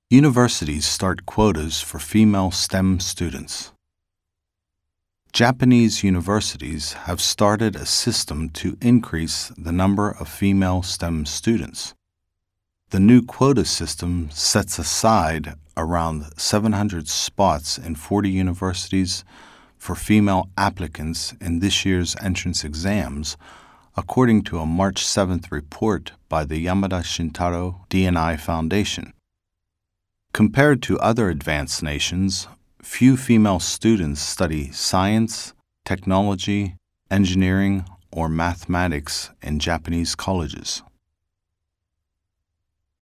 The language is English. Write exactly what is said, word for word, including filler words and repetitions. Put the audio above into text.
Universities start quotas for female STEM students. Japanese universities have started a system to increase the number of female STEM students. The new quota system sets aside around seven hundred spots in forty universities for female applicants in this year's entrance exams, according to a March seventh report by the Yamada Shintaro D and I Foundation. Compared to other advanced nations, few female students study science, technology, engineering, or mathematics in Japanese colleges.